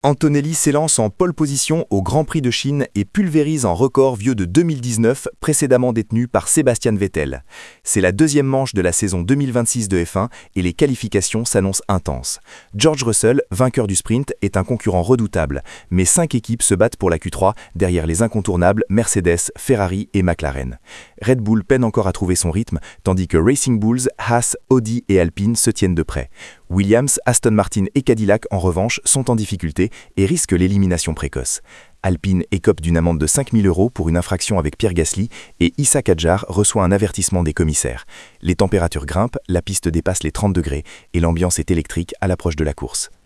Antonelli s'élance en pole position au Grand Prix de Chine et pulvérise un record vieux de 2019, précédemment détenu par Sebastian Vettel. C'est la deuxième manche de la saison 2026 de F1 et les qualifications s'annoncent intenses. George Russell, vainqueur du sprint, est un concurrent redoutable, mais 5 équipes se battent pour la Q3 derrière les incontournables Mercedes, Ferrari et McLaren. Red Bull peine encore à trouver son rythme, tandis que Racing Bulls, Haas, Audi et Alpine se tiennent de près. Williams, Aston Martin et Cadillac, en revanche, sont en difficulté et risquent l'élimination précoce. Alpine écope d'une amende de 5 000 € pour une infraction avec Pierre Gasly et Issa Kadjar reçoit un avertissement des commissaires. Les températures grimpent, la piste dépasse les 30 degrés et l'ambiance est électrique à l'approche de la course.